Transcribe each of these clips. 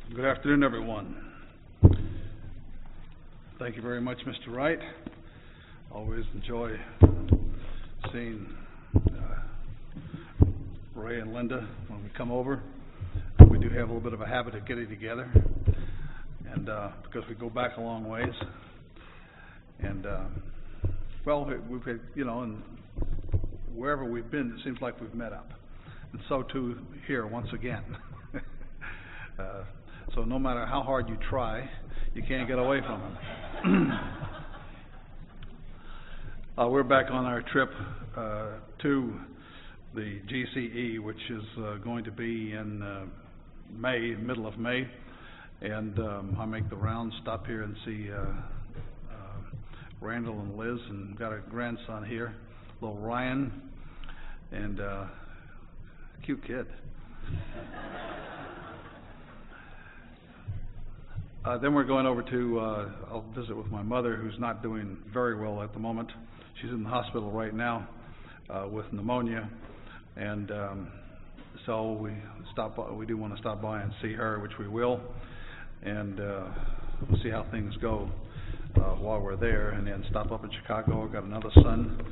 Good afternoon, everyone. Thank you very much, Mr. Wright. Always enjoy seeing Ray and Linda when we come over. We do have a little bit of a habit of getting together, and because we go back a long ways. And we've had, and wherever we've been, it seems like we've met up, and so too here once again. So no matter how hard you try, you can't get away from them. We're back on our trip to the GCE, which is going to be in May, middle of May. And I make the rounds, stop here and see Randall and Liz, and got a grandson here, little Ryan, and cute kid. Then we're going over to, I'll visit with my mother, who's not doing very well at the moment. She's in the hospital right now with pneumonia, and so we do want to stop by and see her, which we will, and we'll see how things go while we're there, and then stop up in Chicago. I've got another son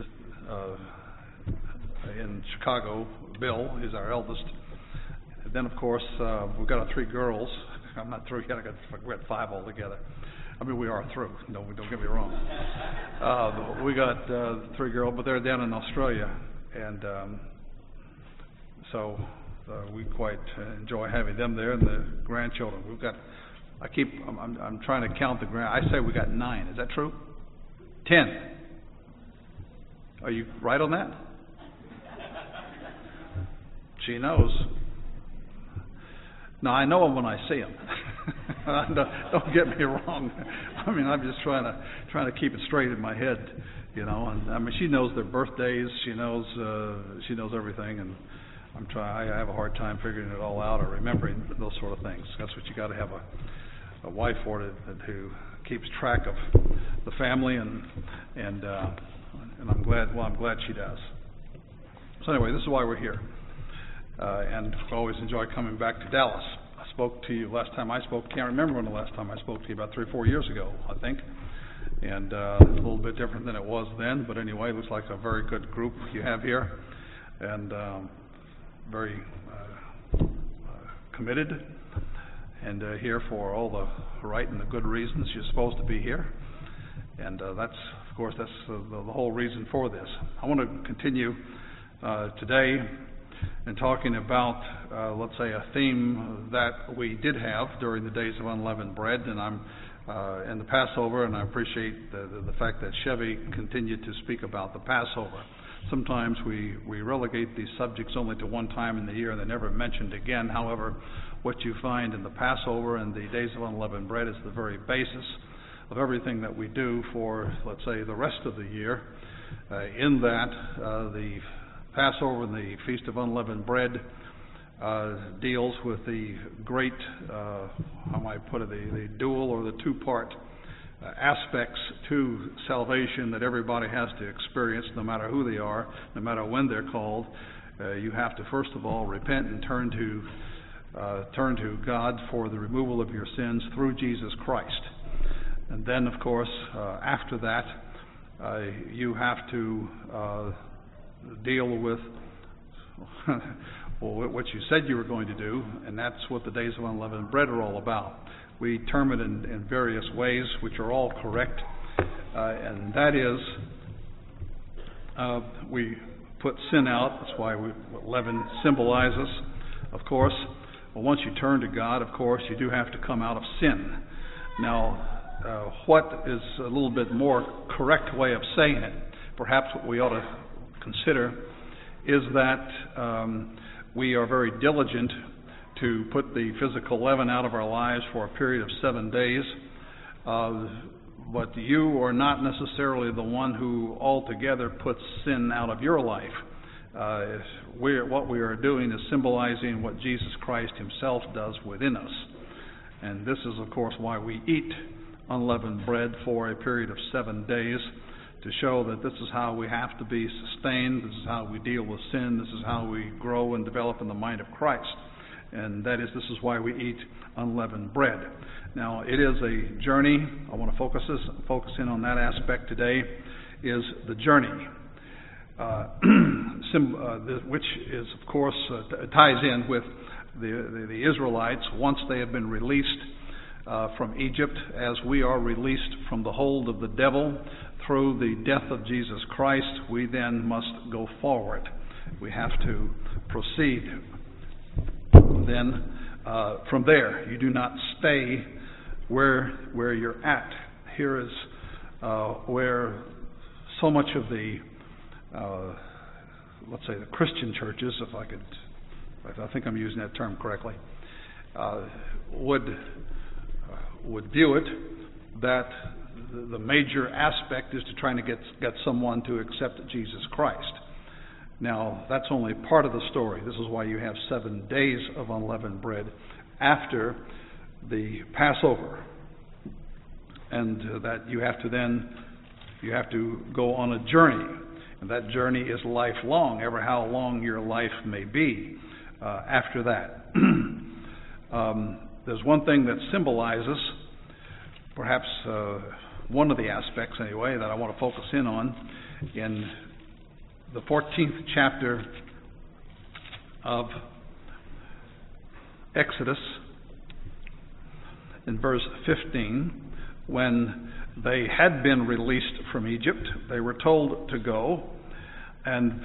in Chicago. Bill is our eldest. And then, of course, we've got our three girls. I'm not through yet. We're at five altogether. I mean, we are through. Don't get me wrong. We got three girls, but they're down in Australia, and so we quite enjoy having them there, and the grandchildren. We've got. I'm trying to count the I say we got 9. Is that true? 10. Are you right on that? She knows. Now, I know them when I see them. Don't get me wrong. I mean, I'm just trying to keep it straight in my head, And I mean, she knows their birthdays. She knows everything, and I have a hard time figuring it all out or remembering those sort of things. That's what you got to have a wife for, who keeps track of the family, and I'm glad. Well, I'm glad she does. So anyway, this is why we're here. And I always enjoy coming back to Dallas. I spoke to you last time I spoke. Can't remember when the last time I spoke to you, about 3 or 4 years ago, I think. And a little bit different than it was then. But anyway, it looks like a very good group you have here. And very committed. And here for all the right and the good reasons you're supposed to be here. And that's the whole reason for this. I want to continue today and talking about, let's say, a theme that we did have during the days of unleavened bread, and I'm in the Passover, and I appreciate the fact that Chevy continued to speak about the Passover. Sometimes we relegate these subjects only to one time in the year, and they're never mentioned again. However, what you find in the Passover and the days of unleavened bread is the very basis of everything that we do for, let's say, the rest of the year. In that, the Passover and the Feast of Unleavened Bread deals with the great, how might I put it, the dual or the two-part aspects to salvation that everybody has to experience, no matter who they are, no matter when they're called. You have to, first of all, repent and turn to God for the removal of your sins through Jesus Christ. And then, of course, after that, you have to deal with what you said you were going to do, and that's what the days of unleavened bread are all about. We term it in various ways, which are all correct, and that is we put sin out. That's why what leaven symbolizes, of course. Well, once you turn to God, of course, you do have to come out of sin. Now, what is a little bit more correct way of saying it, perhaps what we ought to consider, is that we are very diligent to put the physical leaven out of our lives for a period of 7 days, but you are not necessarily the one who altogether puts sin out of your life. What we are doing is symbolizing what Jesus Christ himself does within us. And this is, of course, why we eat unleavened bread for a period of 7 days, to show that this is how we have to be sustained, this is how we deal with sin, this is how we grow and develop in the mind of Christ. and that is, this is why we eat unleavened bread. Now, it is a journey. I want to focus in on that aspect today, is the journey, which is, of course, ties in with the Israelites once they have been released from Egypt. As we are released from the hold of the devil through the death of Jesus Christ, we then must go forward. We have to proceed. Then from there, you do not stay where you're at. Here is where so much of the let's say the Christian churches, if I think I'm using that term correctly, would view it that the major aspect is to trying to get someone to accept Jesus Christ. Now, that's only part of the story. This is why you have 7 days of unleavened bread after the Passover, and that you have to go on a journey, and that journey is lifelong, ever how long your life may be after that. There's one thing that symbolizes, perhaps one of the aspects anyway, that I want to focus in on in the 14th chapter of Exodus, in verse 15, when they had been released from Egypt, they were told to go, and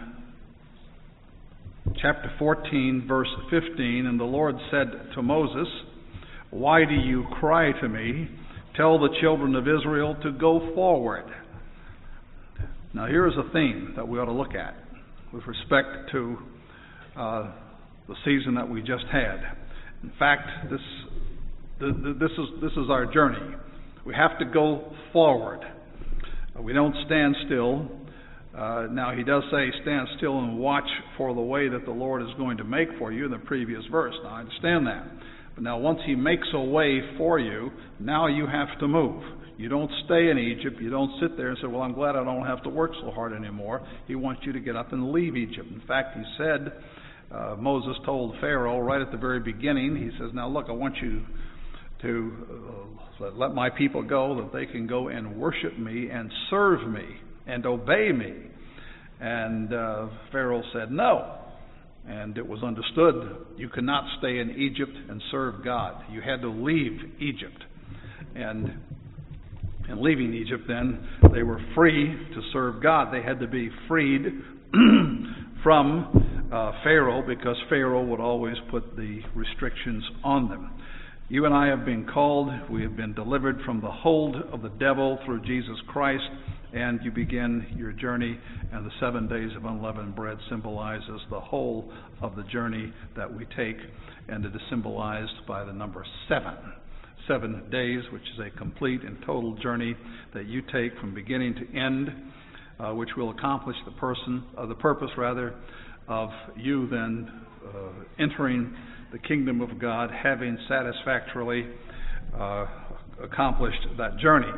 chapter 14, verse 15, and the Lord said to Moses, "Why do you cry to me? Tell the children of Israel to go forward." Now, here is a theme that we ought to look at with respect to the season that we just had. In fact, this is our journey. We have to go forward. We don't stand still. Now, he does say, "Stand still and watch for the way that the Lord is going to make for you," in the previous verse. Now, I understand that. But now, once he makes a way for you, now you have to move. You don't stay in Egypt. You don't sit there and say, "Well, I'm glad I don't have to work so hard anymore." He wants you to get up and leave Egypt. In fact, he said, Moses told Pharaoh right at the very beginning, he says, "Now look, I want you to let my people go, that they can go and worship me and serve me and obey me." And Pharaoh said no. And it was understood you could not stay in Egypt and serve God. You had to leave Egypt. And leaving Egypt, then, they were free to serve God. They had to be freed from Pharaoh, because Pharaoh would always put the restrictions on them. You and I have been called. We have been delivered from the hold of the devil through Jesus Christ, and you begin your journey, and the 7 days of unleavened bread symbolizes the whole of the journey that we take, and it is symbolized by the number 7. 7 days, which is a complete and total journey that you take from beginning to end, which will accomplish the purpose of you then entering the kingdom of God, having satisfactorily accomplished that journey.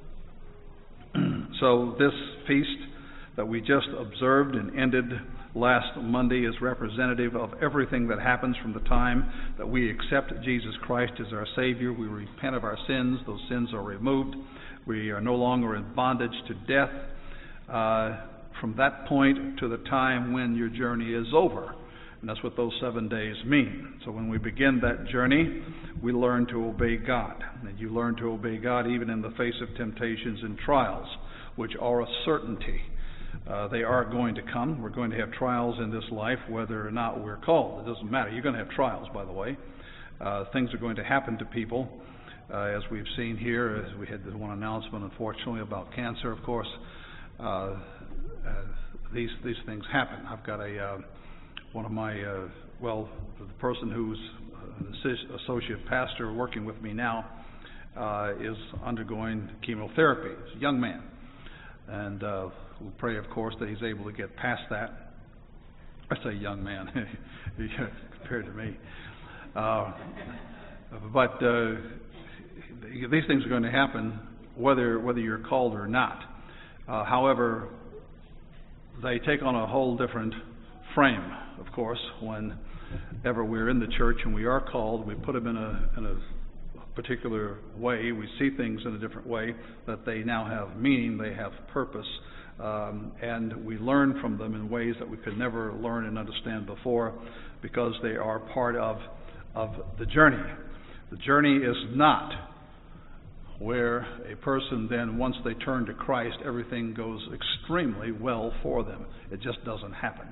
So this feast that we just observed and ended last Monday is representative of everything that happens from the time that we accept Jesus Christ as our Savior. We repent of our sins. Those sins are removed. We are no longer in bondage to death from that point to the time when your journey is over. And that's what those 7 days mean. So when we begin that journey, we learn to obey God. And you learn to obey God even in the face of temptations and trials, which are a certainty. They are going to come. We're going to have trials in this life, whether or not we're called. It doesn't matter. You're going to have trials, by the way. Things are going to happen to people, as we've seen here. As we had this one announcement, unfortunately, about cancer, of course. These things happen. I've got one of my, the person who's an associate pastor working with me now is undergoing chemotherapy. He's a young man. And we'll pray, of course, that he's able to get past that. I say young man compared to me. But these things are going to happen whether you're called or not. However, they take on a whole different frame, of course, when ever we're in the church and we are called, we put them in a particular way. We see things in a different way, that they now have meaning, they have purpose, and we learn from them in ways that we could never learn and understand before, because they are part of the journey. The journey is not where a person then, once they turn to Christ, everything goes extremely well for them. It just doesn't happen.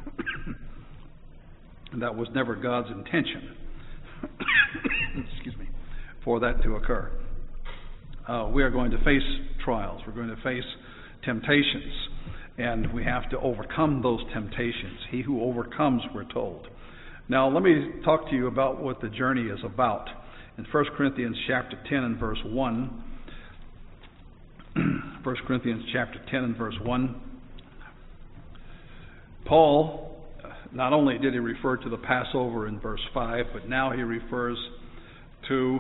And that was never God's intention, excuse me, for that to occur. We are going to face trials. We're going to face temptations. And we have to overcome those temptations. He who overcomes, we're told. Now, let me talk to you about what the journey is about. In 1 Corinthians chapter 10 and verse 1, 1 Corinthians chapter 10 and verse 1, Paul, not only did he refer to the Passover in verse 5, but now he refers to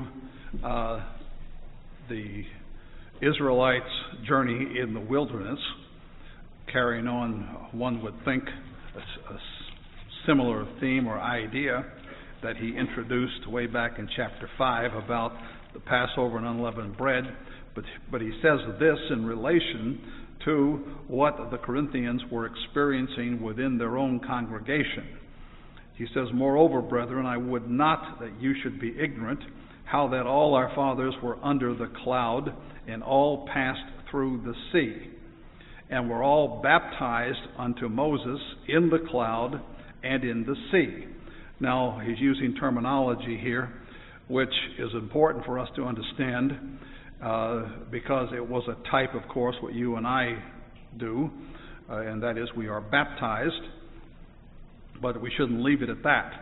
the Israelites' journey in the wilderness, carrying on, one would think, a similar theme or idea that he introduced way back in chapter 5 about the Passover and unleavened bread. But he says this in relation to what the Corinthians were experiencing within their own congregation. He says, "Moreover, brethren, I would not that you should be ignorant how that all our fathers were under the cloud, and all passed through the sea, and were all baptized unto Moses in the cloud and in the sea." Now, he's using terminology here, which is important for us to understand, because it was a type, of course, what you and I do, and that is we are baptized, but we shouldn't leave it at that.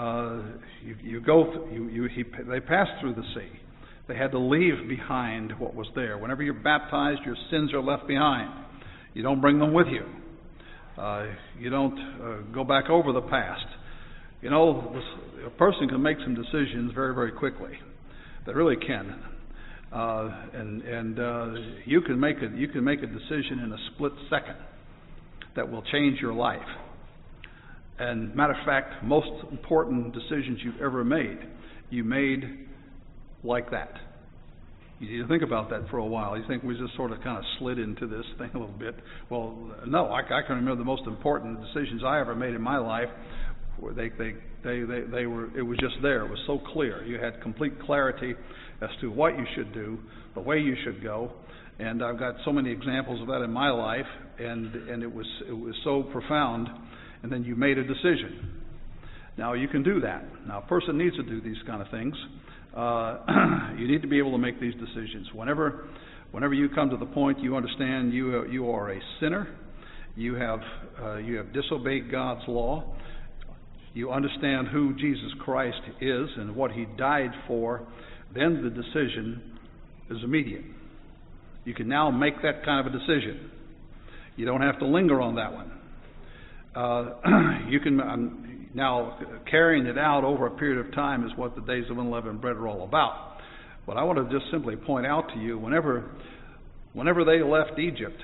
They passed through the sea. They had to leave behind what was there. Whenever you're baptized, your sins are left behind. You don't bring them with you. You don't go back over the past. You know, a person can make some decisions very, very quickly. They really can. You can make a decision in a split second that will change your life. And matter of fact, most important decisions you've ever made, you made like that. You need to think about that for a while. You think we just sort of kind of slid into this thing a little bit. Well, no, I can remember the most important decisions I ever made in my life. Where they were. It was just there. It was so clear. You had complete clarity as to what you should do, the way you should go. And I've got so many examples of that in my life, and it was so profound. And then you made a decision. Now you can do that. Now a person needs to do these kind of things. You need to be able to make these decisions. Whenever you come to the point you understand you are a sinner, you have disobeyed God's law. You understand who Jesus Christ is and what He died for, then the decision is immediate. You can now make that kind of a decision. You don't have to linger on that one. You can now carrying it out over a period of time is what the days of unleavened bread are all about. But I want to just simply point out to you, whenever they left Egypt,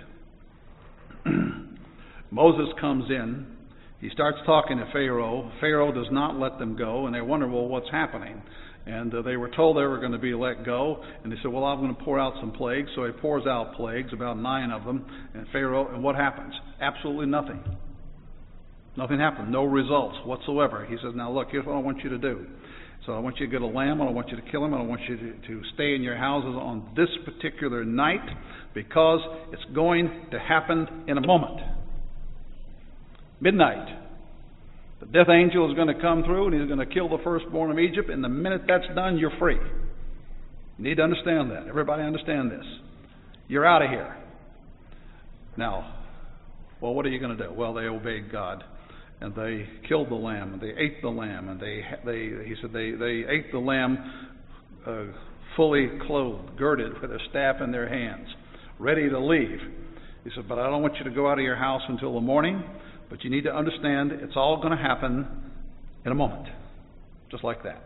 Moses comes in. He starts talking to Pharaoh. Pharaoh does not let them go, and they wonder, well, what's happening? And they were told they were going to be let go, and they said, well, I'm going to pour out some plagues. So he pours out plagues, about 9 of them, and what happens? Absolutely nothing. Nothing happened. No results whatsoever. He says, now look, here's what I want you to do. So I want you to get a lamb. I don't want you to kill him. I don't want you to stay in your houses on this particular night, because it's going to happen in a moment. Midnight. The death angel is going to come through, and he's going to kill the firstborn of Egypt, and the minute that's done, you're free. You need to understand that. Everybody understand this. You're out of here. Now, well, what are you going to do? Well, they obeyed God, and they killed the lamb, and they ate the lamb, and they ate the lamb fully clothed, girded, with a staff in their hands, ready to leave. He said, but I don't want you to go out of your house until the morning. But you need to understand it's all going to happen in a moment. Just like that.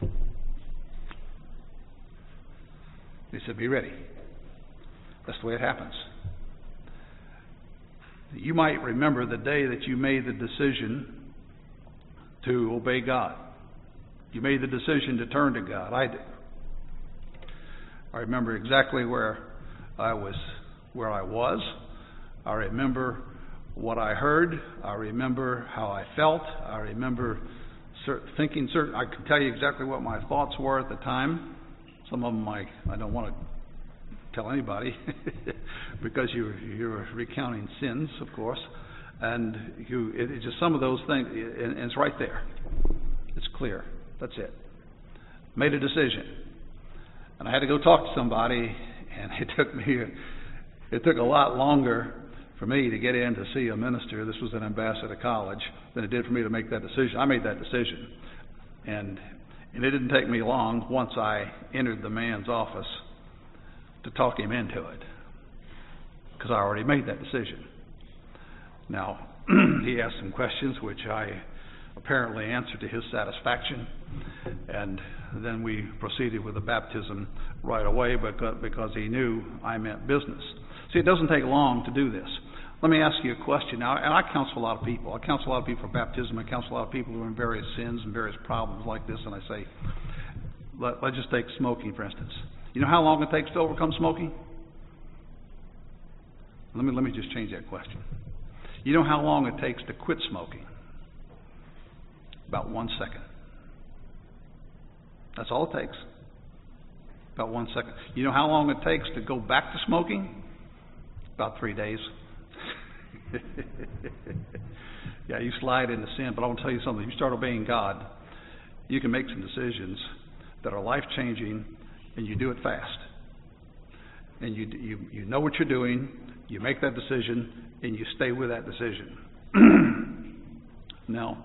He said, be ready. That's the way it happens. You might remember the day that you made the decision to obey God. You made the decision to turn to God. I did. I remember exactly where I was. I remember what I heard. I remember how I felt. I remember thinking certain. I can tell you exactly what my thoughts were at the time. Some of them I don't want to tell anybody because you're recounting sins, of course, and it's just some of those things, and it's right there. It's clear. That's it. Made a decision, and I had to go talk to somebody, and it took a lot longer for me to get in to see a minister. This was at Ambassador College than it did for me to make that decision. I made that decision, and it didn't take me long once I entered the man's office to talk him into it, because I already made that decision. Now, he asked some questions which I apparently answered to his satisfaction, and then we proceeded with the baptism right away because he knew I meant business. See, it doesn't take long to do this. Let me ask you a question now, and I counsel a lot of people. I counsel a lot of people for baptism. I counsel a lot of people who are in various sins and various problems like this, and I say, let's just take smoking, for instance. You know how long it takes to overcome smoking? Let me just change that question. You know how long it takes to quit smoking? About 1 second. That's all it takes. About 1 second. You know how long it takes to go back to smoking? About 3 days. Yeah, you slide into sin, but I want to tell you something. If you start obeying God, you can make some decisions that are life-changing, and you do it fast. And you know what you're doing, you make that decision, and you stay with that decision. Now,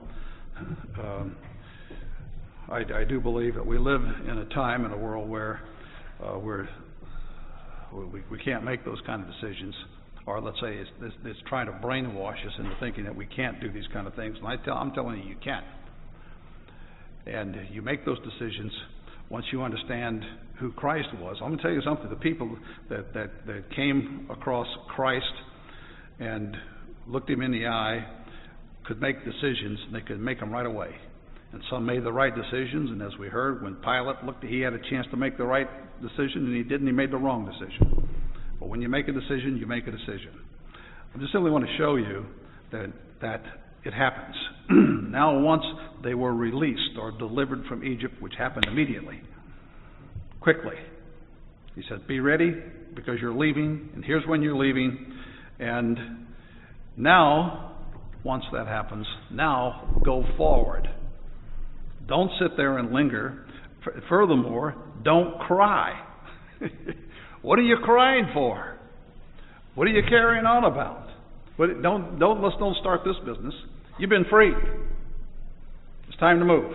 I do believe that we live in a time in a world where we can't make those kind of decisions, or let's say it's trying to brainwash us into thinking that we can't do these kind of things. And I'm telling you can. And you make those decisions once you understand who Christ was. I'm going to tell you something. The people that came across Christ and looked him in the eye could make decisions, and they could make them right away. And some made the right decisions, and as we heard, when Pilate looked, he had a chance to make the right decision, and he didn't. He made the wrong decision. But when you make a decision, you make a decision. I just simply want to show you that it happens. Now, once they were released or delivered from Egypt, which happened immediately, quickly, he said, be ready because you're leaving, and here's when you're leaving. And now, once that happens, now go forward. Don't sit there and linger. Furthermore, don't cry. What are you crying for? What are you carrying on about? Let's don't start this business. You've been freed. It's time to move.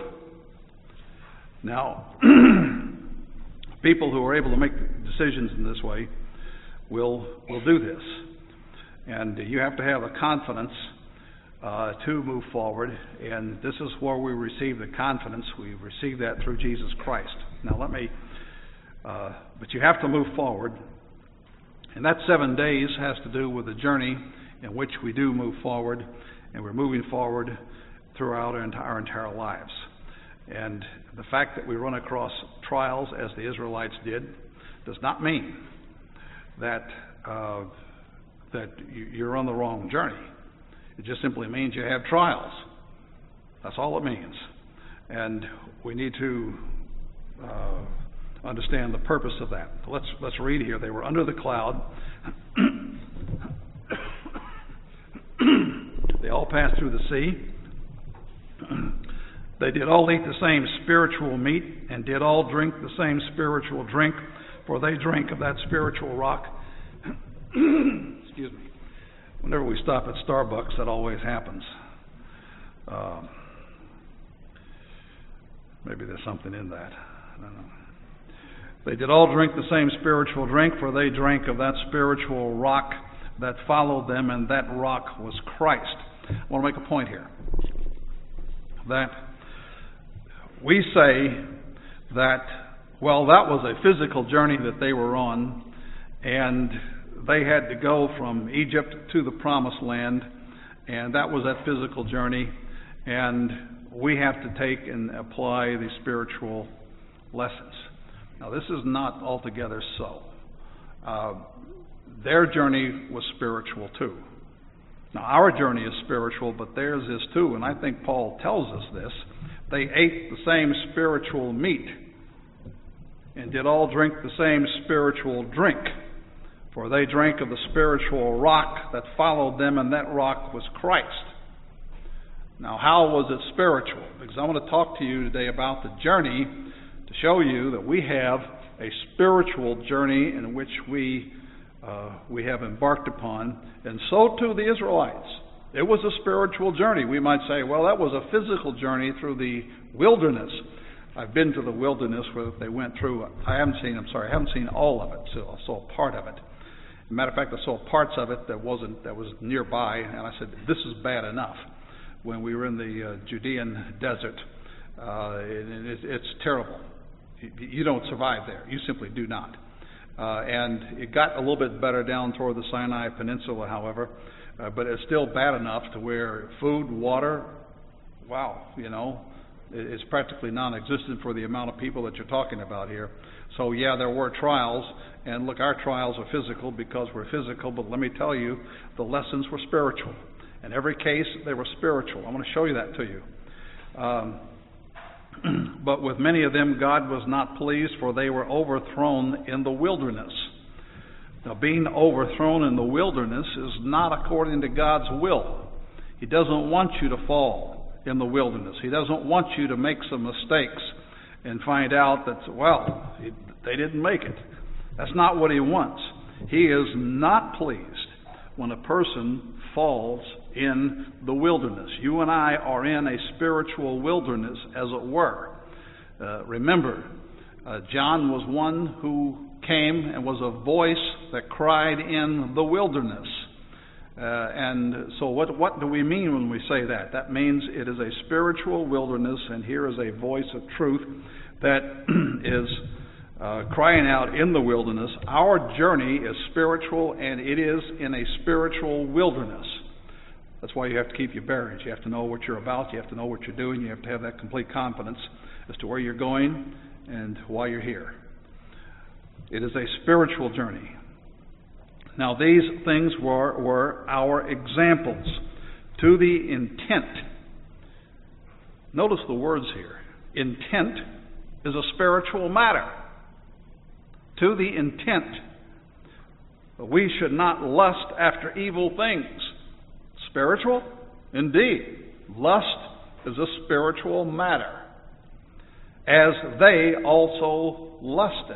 Now, people who are able to make decisions in this way will do this. And you have to have a confidence to move forward. And this is where we receive the confidence. We receive that through Jesus Christ. Now, but you have to move forward. And that 7 days has to do with the journey in which we do move forward. And we're moving forward throughout our entire lives. And the fact that we run across trials as the Israelites did does not mean that you're on the wrong journey. It just simply means you have trials. That's all it means. And we need to understand the purpose of that. Let's read here. They were under the cloud. They all passed through the sea. They did all eat the same spiritual meat and did all drink the same spiritual drink, for they drank of that spiritual rock. Excuse me. Whenever we stop at Starbucks, that always happens. Maybe there's something in that. I don't know. They did all drink the same spiritual drink, for they drank of that spiritual rock that followed them, and that rock was Christ. I want to make a point here. That we say that, well, that was a physical journey that they were on, and they had to go from Egypt to the Promised Land, and that was that physical journey. And we have to take and apply the spiritual lessons. Now, this is not altogether so. Their journey was spiritual too. Now, our journey is spiritual, but theirs is too, and I think Paul tells us this. They ate the same spiritual meat and did all drink the same spiritual drink. For they drank of the spiritual rock that followed them, and that rock was Christ. Now, how was it spiritual? Because I want to talk to you today about the journey to show you that we have a spiritual journey in which we have embarked upon, and so too the Israelites. It was a spiritual journey. We might say, well, that was a physical journey through the wilderness. I've been to the wilderness where they went through. I haven't seen all of it, so I saw part of it. As a matter of fact, I saw parts of it that was nearby, and I said, this is bad enough. When we were in the Judean desert, it's terrible. You don't survive there. You simply do not. And it got a little bit better down toward the Sinai Peninsula, however, but it's still bad enough to where food, water, it's practically non-existent for the amount of people that you're talking about here. So, yeah, there were trials, and look, our trials are physical because we're physical, but let me tell you, the lessons were spiritual. In every case, they were spiritual. I want to show you that to you. But with many of them, God was not pleased, for they were overthrown in the wilderness. Now, being overthrown in the wilderness is not according to God's will. He doesn't want you to fall in the wilderness. He doesn't want you to make some mistakes and find out that, they didn't make it. That's not what He wants. He is not pleased when a person falls in the wilderness. You and I are in a spiritual wilderness, as it were. Remember, John was one who came and was a voice that cried in the wilderness. And so what do we mean when we say that? That means it is a spiritual wilderness, and here is a voice of truth that is crying out in the wilderness. Our journey is spiritual, and it is in a spiritual wilderness. That's why you have to keep your bearings. You have to know what you're about. You have to know what you're doing. You have to have that complete confidence as to where you're going and why you're here. It is a spiritual journey. Now, these things were our examples to the intent. Notice the words here. Intent is a spiritual matter. To the intent. We should not lust after evil things. Spiritual? Indeed. Lust is a spiritual matter. As they also lusted.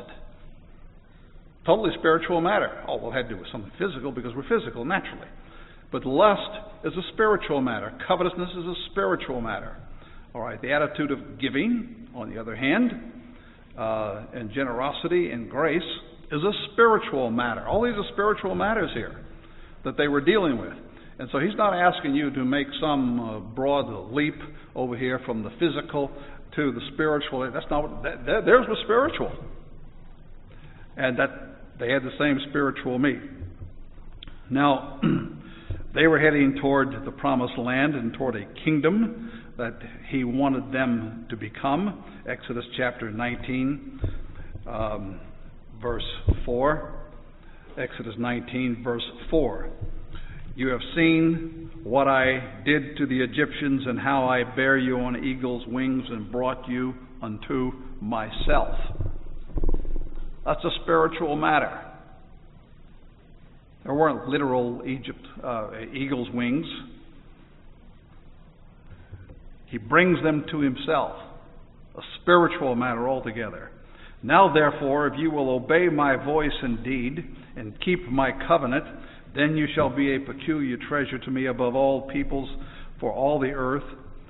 Totally spiritual matter. Oh, well, it had to do with something physical because we're physical naturally. But lust is a spiritual matter. Covetousness is a spiritual matter. All right, the attitude of giving, on the other hand, and generosity and grace is a spiritual matter. All these are spiritual matters here that they were dealing with. And so He's not asking you to make some broad leap over here from the physical to the spiritual. That's not what, theirs was spiritual. And that they had the same spiritual meat. Now, they were heading toward the promised land and toward a kingdom that He wanted them to become. Exodus chapter 19, verse 4. Exodus 19, verse 4. You have seen what I did to the Egyptians and how I bare you on eagle's wings and brought you unto myself. That's a spiritual matter. There weren't literal eagle's wings. He brings them to Himself. A spiritual matter altogether. Now, therefore, if you will obey my voice indeed and keep my covenant, then you shall be a peculiar treasure to me above all peoples, for all the earth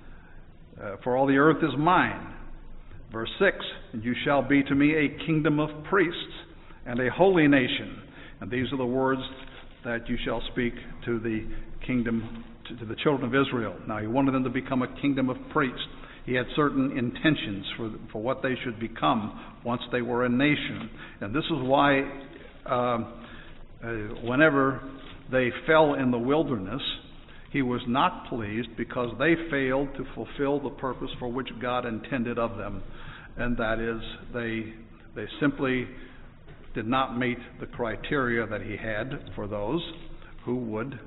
is mine. Verse 6, and you shall be to me a kingdom of priests and a holy nation. And these are the words that you shall speak to the kingdom, to the children of Israel. Now, He wanted them to become a kingdom of priests. He had certain intentions for what they should become once they were a nation. And this is why whenever they fell in the wilderness, He was not pleased because they failed to fulfill the purpose for which God intended of them, and that is they simply did not meet the criteria that he had for those who would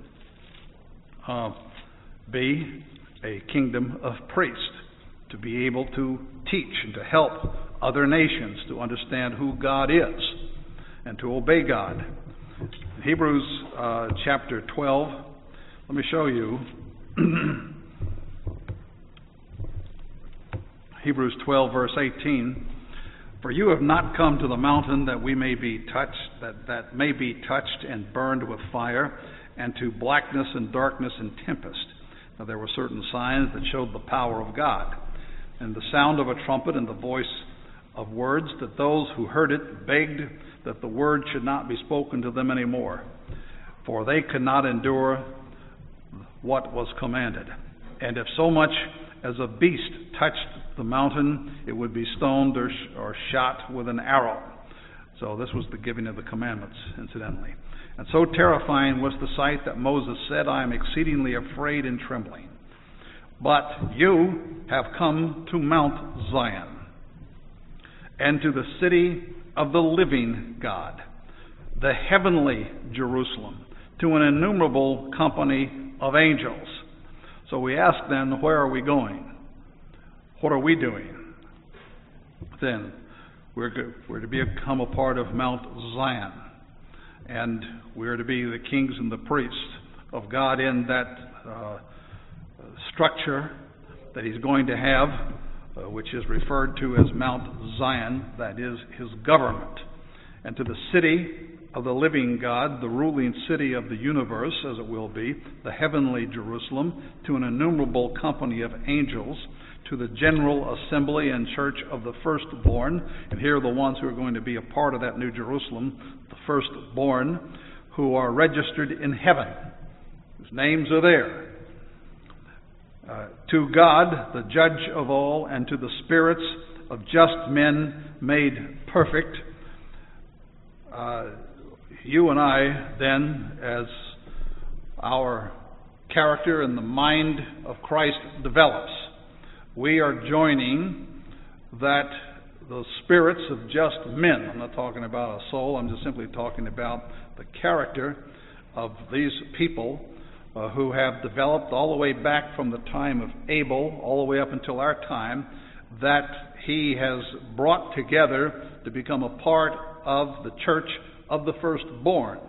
be a kingdom of priests, to be able to teach and to help other nations to understand who God is and to obey God. In Hebrews chapter 12, let me show you. Hebrews 12, verse 18. For you have not come to the mountain that we may be touched, that may be touched and burned with fire, and to blackness and darkness and tempest. Now there were certain signs that showed the power of God, and the sound of a trumpet and the voice of words, that those who heard it begged that the word should not be spoken to them anymore, for they could not endure what was commanded. And if so much as a beast touched the mountain, it would be stoned or shot with an arrow. So this was the giving of the commandments, incidentally. And so terrifying was the sight that Moses said, I am exceedingly afraid and trembling. But you have come to Mount Zion, and to the city of the living God, the heavenly Jerusalem, to an innumerable company of angels. So we ask then, where are we going? What are we doing? Then we're to become a part of Mount Zion, and we're to be the kings and the priests of God in that structure that he's going to have, which is referred to as Mount Zion, that is his government. And to the city of the living God, the ruling city of the universe, as it will be, the heavenly Jerusalem, to an innumerable company of angels, to the general assembly and church of the firstborn. And here are the ones who are going to be a part of that new Jerusalem, the firstborn, who are registered in heaven, whose names are there. To God, the judge of all, and to the spirits of just men made perfect. You and I, then, as our character and the mind of Christ develops, we are joining the spirits of just men. I'm not talking about a soul, I'm just simply talking about the character of these people who have developed all the way back from the time of Abel, all the way up until our time, that he has brought together to become a part of the church of the firstborn.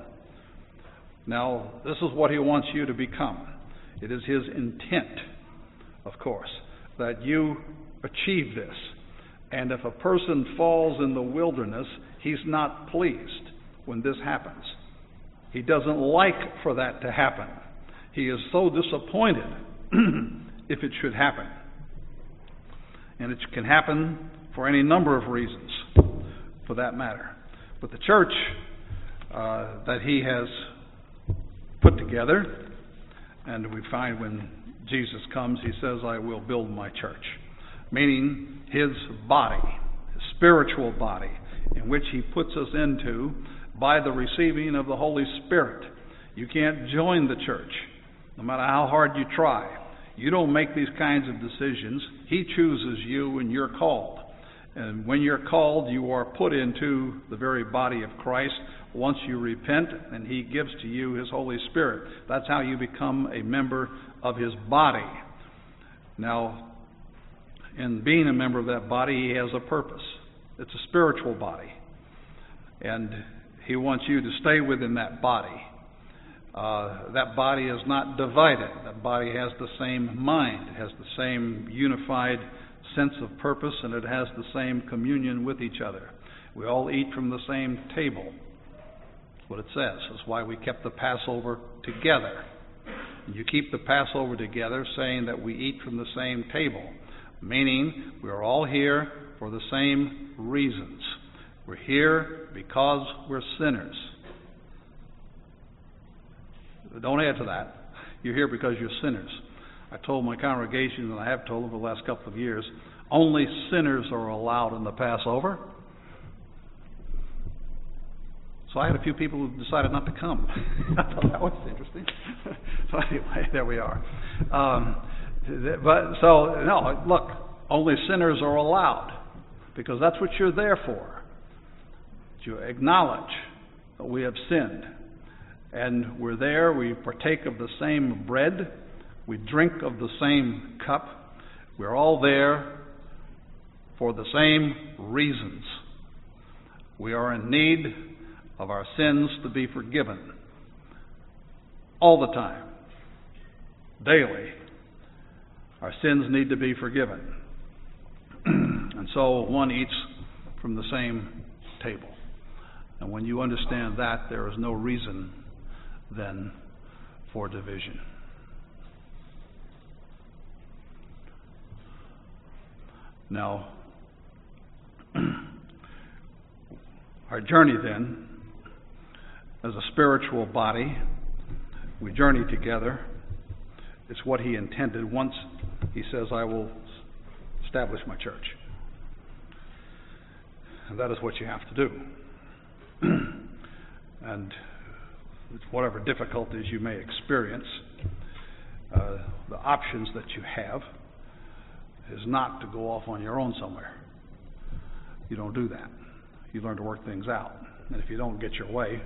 Now, this is what he wants you to become. It is his intent, of course, that you achieve this. And if a person falls in the wilderness, he's not pleased when this happens. He doesn't like for that to happen. He is so disappointed if it should happen. And it can happen for any number of reasons, for that matter. But the church that he has put together, and we find when Jesus comes, he says, I will build my church. Meaning his body, his spiritual body, in which he puts us into by the receiving of the Holy Spirit. You can't join the church, no matter how hard you try. You don't make these kinds of decisions. He chooses you and you're called. And when you're called, you are put into the very body of Christ once you repent, and he gives to you his Holy Spirit. That's how you become a member of his body. Now, in being a member of that body, he has a purpose. It's a spiritual body. And he wants you to stay within that body. That body is not divided. That body has the same mind. It has the same unified sense of purpose, and it has the same communion with each other. We all eat from the same table. That's what it says. That's why we kept the Passover together. You keep the Passover together, saying that we eat from the same table, meaning we're all here for the same reasons. We're here because we're sinners. Don't add to that. You're here because you're sinners. I told my congregation, and I have told over the last couple of years, only sinners are allowed in the Passover. So I had a few people who decided not to come. I thought that was interesting. So anyway, there we are. Look, only sinners are allowed, because that's what you're there for. To acknowledge that we have sinned. And we're there, we partake of the same bread, we drink of the same cup. We're all there for the same reasons. We are in need of our sins to be forgiven. All the time. Daily. Our sins need to be forgiven. And so one eats from the same table. And when you understand that, there is no reason then for division. Now, our journey then, as a spiritual body, we journey together. It's what He intended once He says, I will establish my church. And that is what you have to do. And whatever difficulties you may experience, the options that you have is not to go off on your own somewhere. You don't do that. You learn to work things out. And if you don't get your way,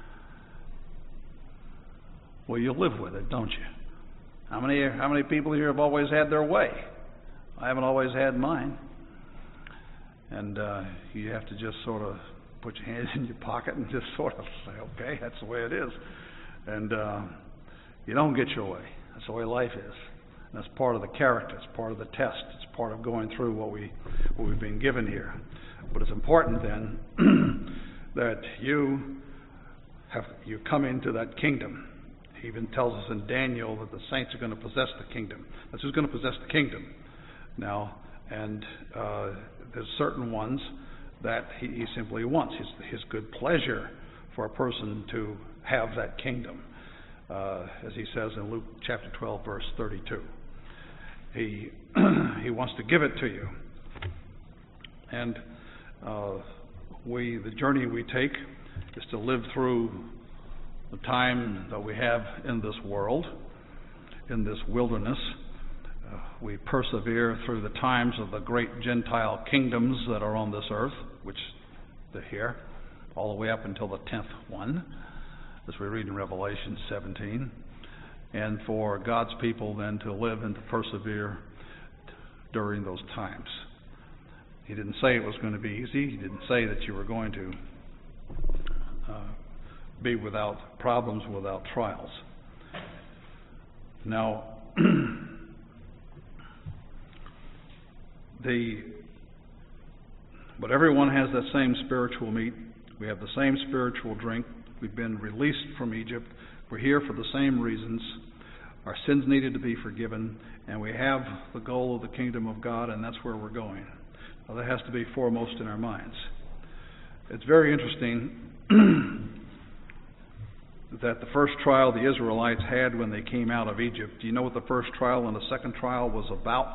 well, you live with it, don't you? How many people here have always had their way? I haven't always had mine. And you have to just sort of put your hands in your pocket and just sort of say, okay, that's the way it is. And you don't get your way. That's the way life is. And that's part of the character. It's part of the test. It's part of going through what we've been given here. But it's important then that you come into that kingdom. He even tells us in Daniel that the saints are going to possess the kingdom. That's who's going to possess the kingdom. Now, and there's certain ones that he simply wants. His good pleasure for a person to have that kingdom. As he says in Luke chapter 12, verse 32. He wants to give it to you. And the journey we take is to live through the time that we have in this world, in this wilderness. We persevere through the times of the great Gentile kingdoms that are on this earth, which they're here, all the way up until the 10th one, as we read in Revelation 17. And for God's people then to live and to persevere during those times. He didn't say it was going to be easy. He didn't say that you were going to be without problems, without trials. Now, but everyone has that same spiritual meat. We have the same spiritual drink. We've been released from Egypt. We're here for the same reasons. Our sins needed to be forgiven, and we have the goal of the kingdom of God, and that's where we're going. Well, that has to be foremost in our minds. It's very interesting that the first trial the Israelites had when they came out of Egypt, do you know what the first trial and the second trial was about?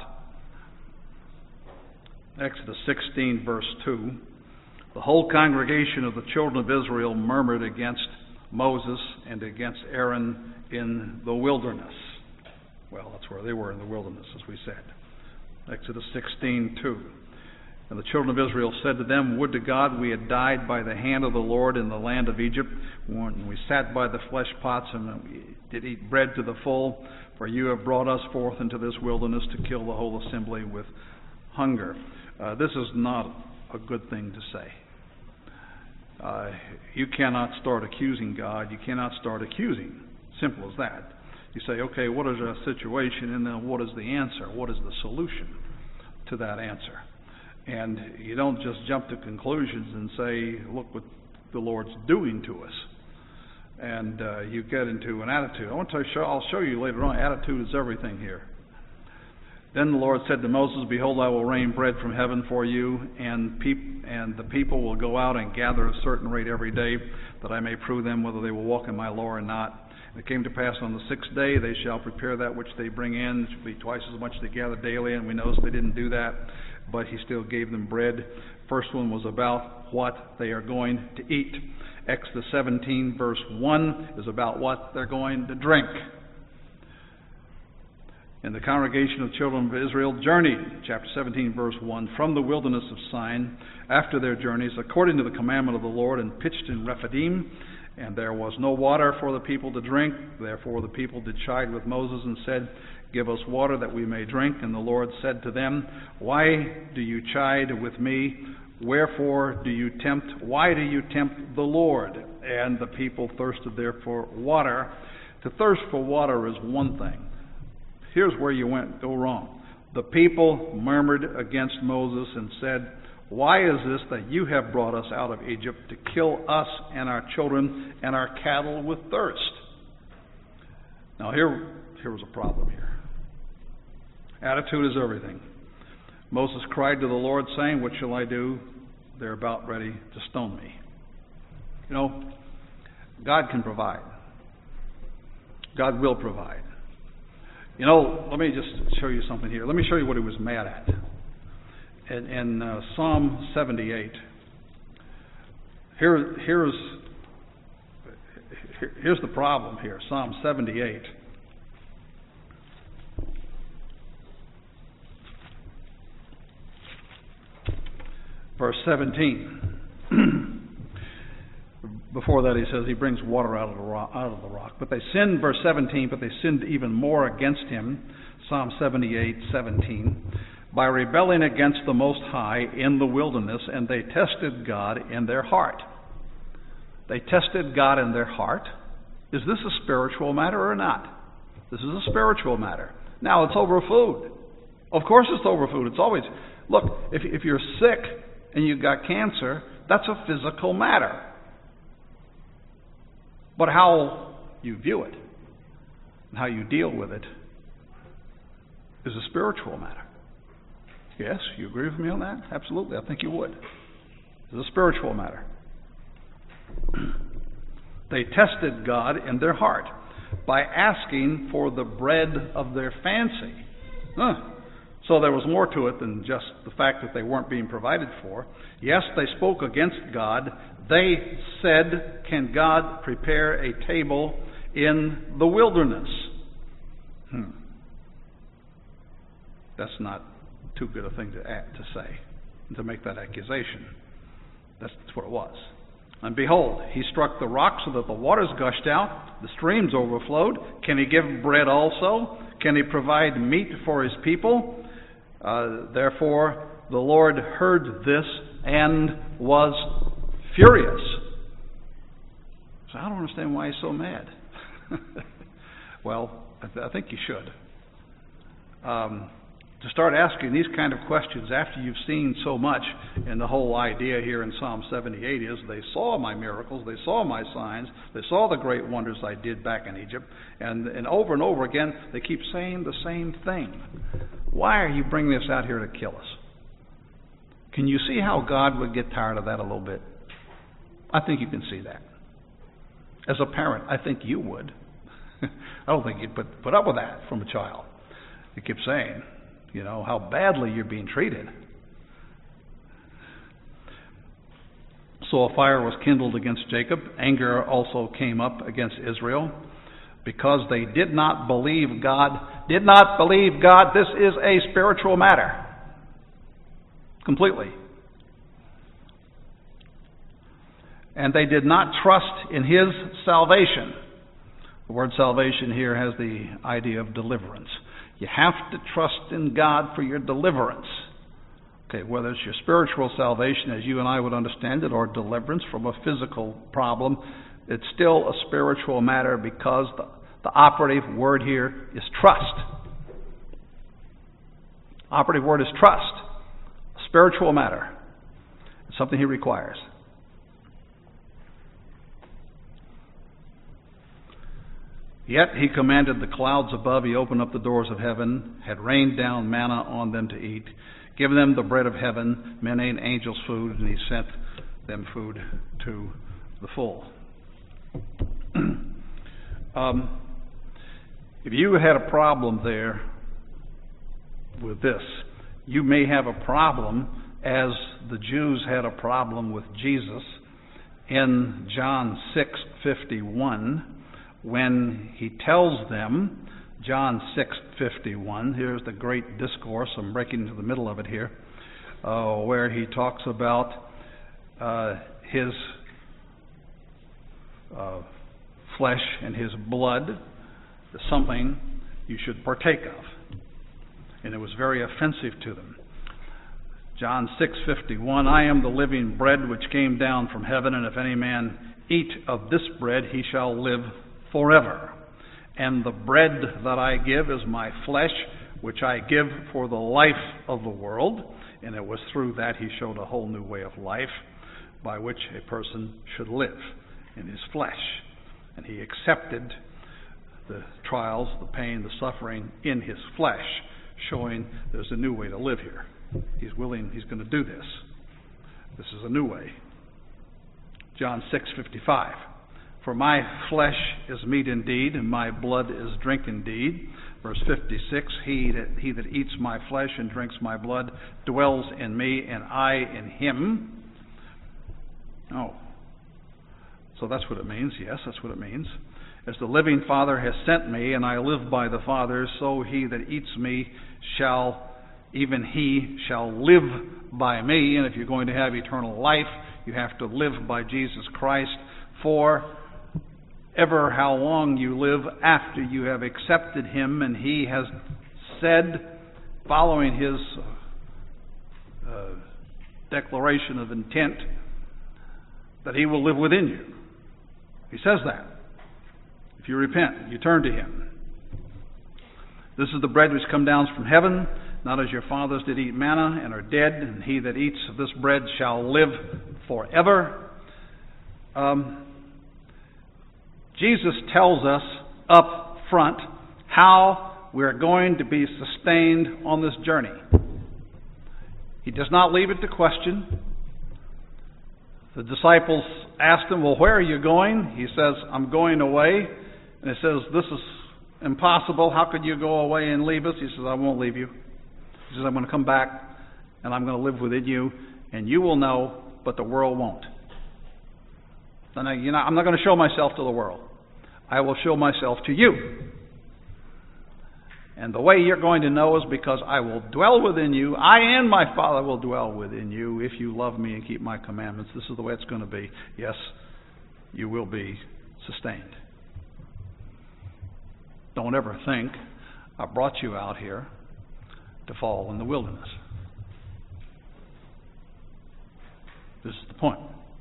Exodus 16, verse 2. The whole congregation of the children of Israel murmured against Moses and against Aaron in the wilderness. Well, that's where they were, in the wilderness, as we said. Exodus 16, 2. And the children of Israel said to them, would to God we had died by the hand of the Lord in the land of Egypt, when we sat by the flesh pots and we did eat bread to the full, for you have brought us forth into this wilderness to kill the whole assembly with hunger. This is not a good thing to say. You cannot start accusing God. You cannot start accusing. Simple as that. You say, okay, what is our situation, and then what is the answer? What is the solution to that answer? And you don't just jump to conclusions and say, look what the Lord's doing to us. And you get into an attitude. I'll show you later on, attitude is everything here. Then the Lord said to Moses, behold, I will rain bread from heaven for you, and the people will go out and gather a certain rate every day, that I may prove them whether they will walk in my law or not. And it came to pass on the sixth day, they shall prepare that which they bring in. It shall be twice as much they gather daily, and we notice they didn't do that. But he still gave them bread first one was about what they are going to eat. Exodus 17, verse 1 is about what they're going to drink. And the congregation of children of Israel journeyed, chapter 17, verse 1, from the wilderness of Sin after their journeys, according to the commandment of the Lord, and pitched in Rephidim. And there was no water for the people to drink. Therefore the people did chide with Moses and said, Give us water that we may drink. And the Lord said to them, Why do you chide with me? Wherefore do you tempt? Why do you tempt the Lord? And the people thirsted there for water. To thirst for water is one thing. Here's where you go wrong. The people murmured against Moses and said, Why is this that you have brought us out of Egypt to kill us and our children and our cattle with thirst? Now here was a problem here. Attitude is everything. Moses cried to the Lord, saying, What shall I do? They're about ready to stone me. You know, God can provide. God will provide. You know, let me just show you something here. Let me show you what he was mad at. In Psalm 78, here's the problem here. Psalm 78. Verse 17. Before that he says he brings water out of the rock. But they sinned, verse 17, but they sinned even more against him. Psalm 78:17. By rebelling against the Most High in the wilderness, and they tested God in their heart. They tested God in their heart. Is this a spiritual matter or not? This is a spiritual matter. Now, it's over food. Of course it's over food. It's always... Look, if you're sick and you've got cancer, that's a physical matter. But how you view it and how you deal with it is a spiritual matter. Yes, you agree with me on that? Absolutely, I think you would. It's a spiritual matter. They tested God in their heart by asking for the bread of their fancy. So there was more to it than just the fact that they weren't being provided for. Yes, they spoke against God. They said, Can God prepare a table in the wilderness? That's not too good a thing to say, to make that accusation. That's what it was. And behold, he struck the rock so that the waters gushed out, the streams overflowed. Can he give bread also? Can he provide meat for his people? Therefore, the Lord heard this and was furious. So I don't understand why he's so mad. Well, I think you should. To start asking these kind of questions after you've seen so much, and the whole idea here in Psalm 78 is they saw my miracles, they saw my signs, they saw the great wonders I did back in Egypt, and over again they keep saying the same thing. Why are you bringing this out here to kill us? Can you see how God would get tired of that a little bit? I think you can see that. As a parent, I think you would. I don't think you'd put up with that from a child. You keep saying, you know, how badly you're being treated. So a fire was kindled against Jacob. Anger also came up against Israel because they did not believe God. Did not believe God. This is a spiritual matter. Completely. And they did not trust in His salvation. The word salvation here has the idea of deliverance. You have to trust in God for your deliverance. Okay, whether it's your spiritual salvation as you and I would understand it, or deliverance from a physical problem, it's still a spiritual matter because the operative word here is trust. Operative word is trust. A spiritual matter. It's something He requires. Yet He commanded the clouds above, He opened up the doors of heaven, had rained down manna on them to eat, given them the bread of heaven, men ate angels' food, and He sent them food to the full. If you had a problem there with this, you may have a problem as the Jews had a problem with Jesus in John 6:51, when he tells them, John 6:51, here's the great discourse, I'm breaking into the middle of it here, where he talks about his flesh and his blood is something you should partake of. And it was very offensive to them. John 6:51, I am the living bread which came down from heaven, and if any man eat of this bread, he shall live forever. And the bread that I give is my flesh, which I give for the life of the world. And it was through that he showed a whole new way of life by which a person should live in his flesh. And he accepted the trials, the pain, the suffering in his flesh, showing there's a new way to live here. He's willing, he's going to do this. This is a new way. John 6:55. For my flesh is meat indeed, and my blood is drink indeed. Verse 56, he that eats my flesh and drinks my blood dwells in me, and I in him. Oh. So that's what it means. Yes, that's what it means. As the living Father has sent me, and I live by the Father, so he that eats me even he shall live by me. And if you're going to have eternal life, you have to live by Jesus Christ for ever how long you live after you have accepted him. And he has said, following his declaration of intent, that he will live within you. He says that. If you repent, you turn to him. This is the bread which come down from heaven, not as your fathers did eat manna and are dead, and he that eats of this bread shall live forever. Jesus tells us up front how we're going to be sustained on this journey. He does not leave it to question. The disciples asked him, well, where are you going? He says, I'm going away. And he says, this is impossible. How could you go away and leave us? He says, I won't leave you. He says, I'm going to come back and I'm going to live within you, and you will know, but the world won't. And I'm not going to show myself to the world. I will show myself to you. And the way you're going to know is because I will dwell within you. I and my Father will dwell within you if you love me and keep my commandments. This is the way it's going to be. Yes, you will be sustained. Don't ever think I brought you out here to fall in the wilderness. This is the point.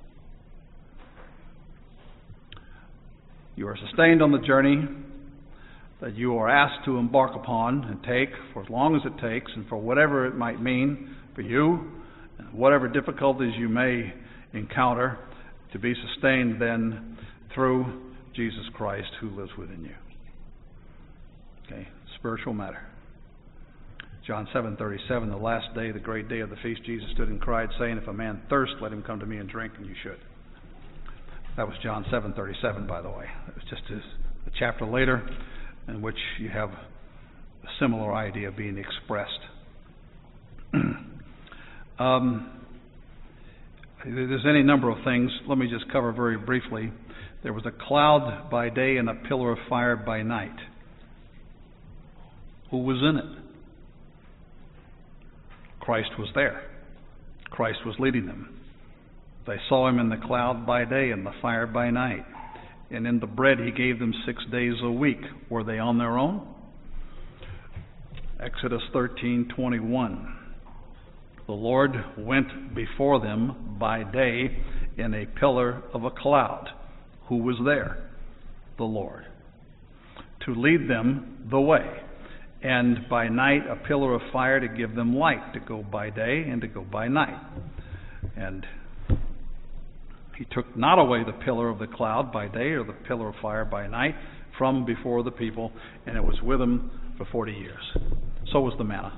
You are sustained on the journey that you are asked to embark upon and take for as long as it takes, and for whatever it might mean for you, and whatever difficulties you may encounter, to be sustained then through Jesus Christ who lives within you. Okay, spiritual matter. John 7:37, the last day, the great day of the feast, Jesus stood and cried, saying, if a man thirst, let him come to me and drink, and you should. That was John 7:37, by the way. It was just a chapter later in which you have a similar idea being expressed. There's any number of things. Let me just cover very briefly. There was a cloud by day and a pillar of fire by night. Who was in it? Christ was there. Christ was leading them. They saw him in the cloud by day and the fire by night. And in the bread he gave them 6 days a week. Were they on their own? Exodus 13:21. The Lord went before them by day in a pillar of a cloud. Who was there? The Lord. To lead them the way. And by night a pillar of fire to give them light, to go by day and to go by night. And he took not away the pillar of the cloud by day or the pillar of fire by night from before the people, and it was with them for 40 years. So was the manna.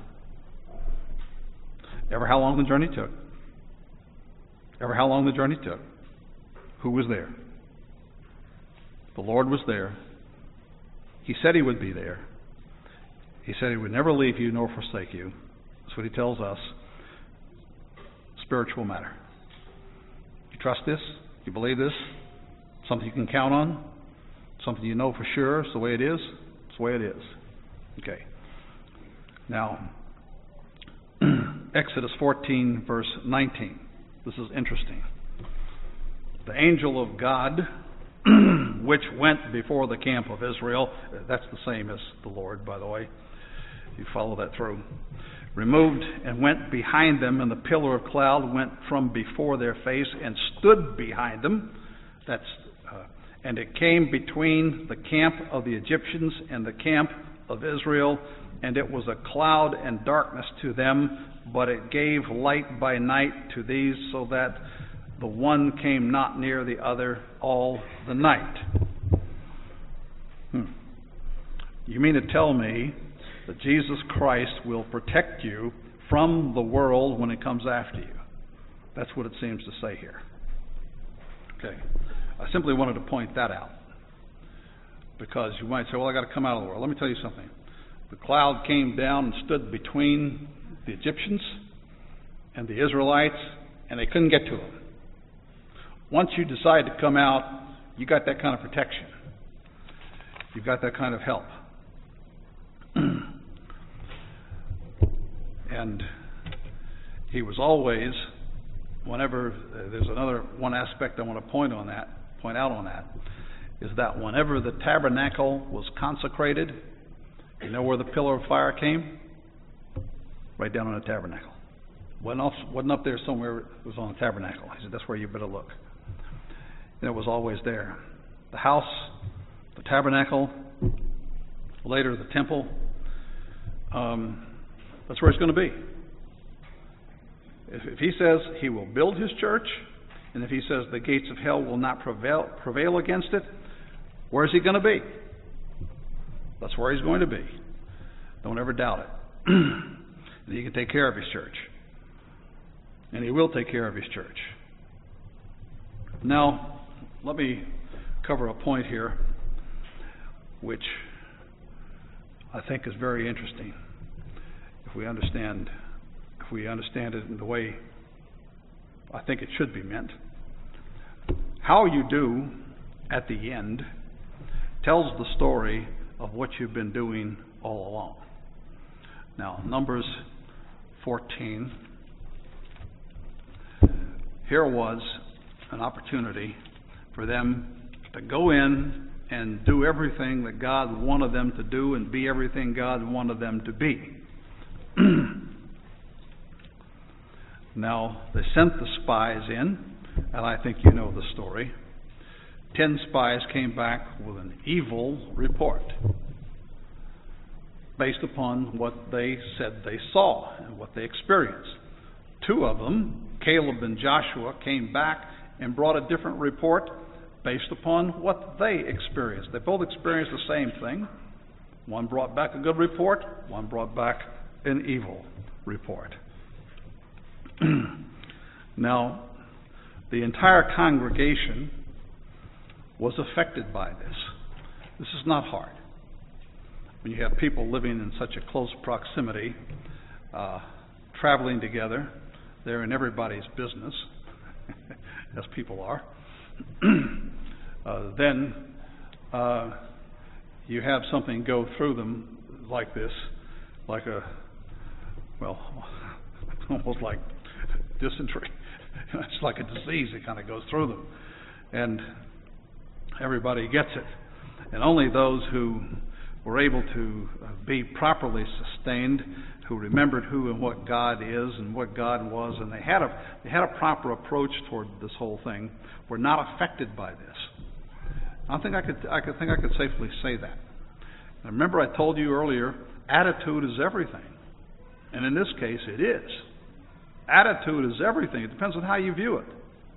Ever how long the journey took? Ever how long the journey took? Who was there? The Lord was there. He said he would be there. He said he would never leave you nor forsake you. That's what he tells us. spiritual matter. You trust this? You believe this? Something you can count on? Something you know for sure? It's the way it is? It's the way it is. Okay. Now, Exodus 14, verse 19. This is interesting. The angel of God, which went before the camp of Israel, that's the same as the Lord, by the way. You follow that through. Removed and went behind them, and the pillar of cloud went from before their face and stood behind them. And it came between the camp of the Egyptians and the camp of Israel, and it was a cloud and darkness to them, but it gave light by night to these, so that the one came not near the other all the night. You mean to tell me that Jesus Christ will protect you from the world when it comes after you? That's what it seems to say here. Okay. I simply wanted to point that out, because you might say, well, I got to come out of the world. Let me tell you something. The cloud came down and stood between the Egyptians and the Israelites, and they couldn't get to them. Once you decide to come out, you got that kind of protection. You've got that kind of help. And he was always, whenever, there's one aspect I want to point out on that, is that whenever the tabernacle was consecrated, you know where the pillar of fire came? Right down on the tabernacle. Wasn't up there somewhere, it was on the tabernacle. He said, that's where you better look. And it was always there. The house, the tabernacle, later the temple, that's where it's going to be. If he says he will build his church, and if he says the gates of hell will not prevail against it, where's he going to be? That's where he's going to be. Don't ever doubt it. And he can take care of his church. And he will take care of his church. Now, let me cover a point here which I think is very interesting if we understand it in the way I think it should be meant. How you do at the end tells the story of what you've been doing all along. Now, Numbers 14. Here was an opportunity for them to go in and do everything that God wanted them to do and be everything God wanted them to be. Now, they sent the spies in, and I think you know the story. 10 spies came back with an evil report based upon what they said they saw and what they experienced. 2 of them, Caleb and Joshua, came back and brought a different report based upon what they experienced. They both experienced the same thing. One brought back a good report, one brought back an evil report. Now, the entire congregation was affected by this. This is not hard. When you have people living in such a close proximity, traveling together, they're in everybody's business, as people are. Then you have something go through them like this, like almost like dysentery. It's like a disease that kind of goes through them. And everybody gets it. And only those who were able to be properly sustained, who remembered who and what God is and what God was, and they had a proper approach toward this whole thing, were not affected by this. I think I could safely say that. And remember, I told you earlier, attitude is everything, and in this case, it is. Attitude is everything. It depends on how you view it.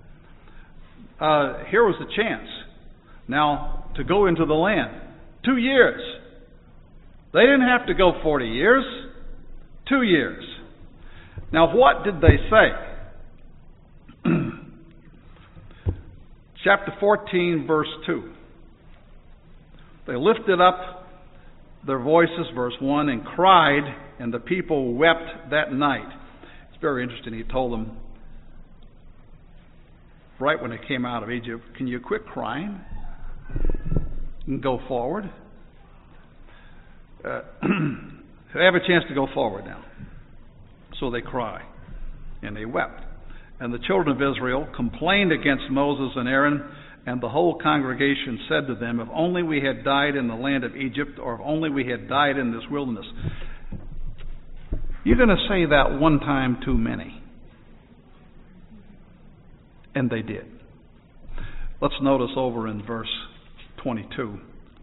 Here was the chance now to go into the land. 2 years. They didn't have to go 40 years. 2 years. Now, what did they say? Chapter 14, verse 2. They lifted up their voices, verse 1, and cried, and the people wept that night. It's very interesting. He told them, right when they came out of Egypt, can you quit crying and go forward? They have a chance to go forward now. So they cry, and they wept. And the children of Israel complained against Moses and Aaron, and the whole congregation said to them, if only we had died in the land of Egypt, or if only we had died in this wilderness. You're going to say that one time too many. And they did. Let's notice over in verse 22.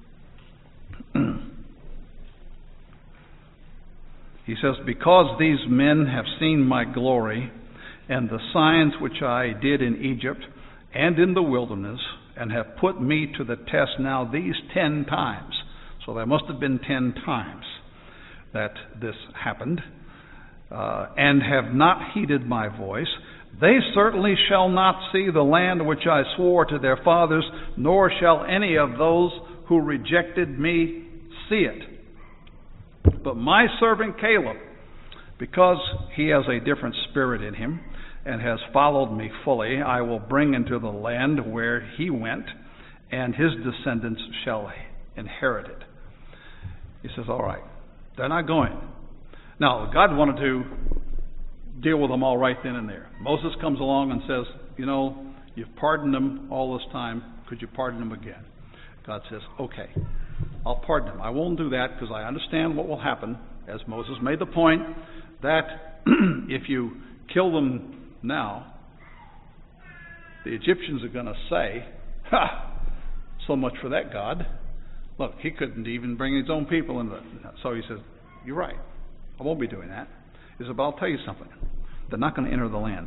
He says, because these men have seen my glory and the signs which I did in Egypt and in the wilderness, and have put me to the test now these 10 times. So there must have been 10 times that this happened. And have not heeded my voice. They certainly shall not see the land which I swore to their fathers, nor shall any of those who rejected me see it. But my servant Caleb, because he has a different spirit in him and has followed me fully, I will bring into the land where he went, and his descendants shall inherit it. He says, all right, they're not going. Now, God wanted to deal with them all right then and there. Moses comes along and says, you know, you've pardoned them all this time. Could you pardon them again? God says, okay, I'll pardon them. I won't do that because I understand what will happen, as Moses made the point, that if you kill them now, the Egyptians are going to say, ha, so much for that God. Look, he couldn't even bring his own people in. So he says, you're right. I won't be doing that. He said, but I'll tell you something. They're not going to enter the land.